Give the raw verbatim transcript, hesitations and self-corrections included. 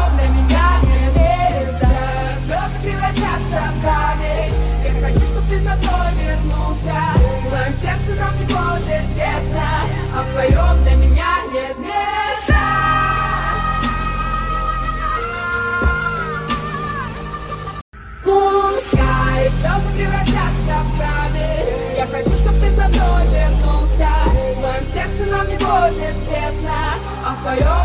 твоем для меня нет места. Слезы превратятся в камень. Я хочу, чтоб ты за мной вернулся. В твоем сердце нам не будет тесно, а в твоем для меня нет места. Пускай слезы превратятся в камень. Я хочу, чтоб ты за мной вернулся. В моем сердце нам не будет тесно, а в твоем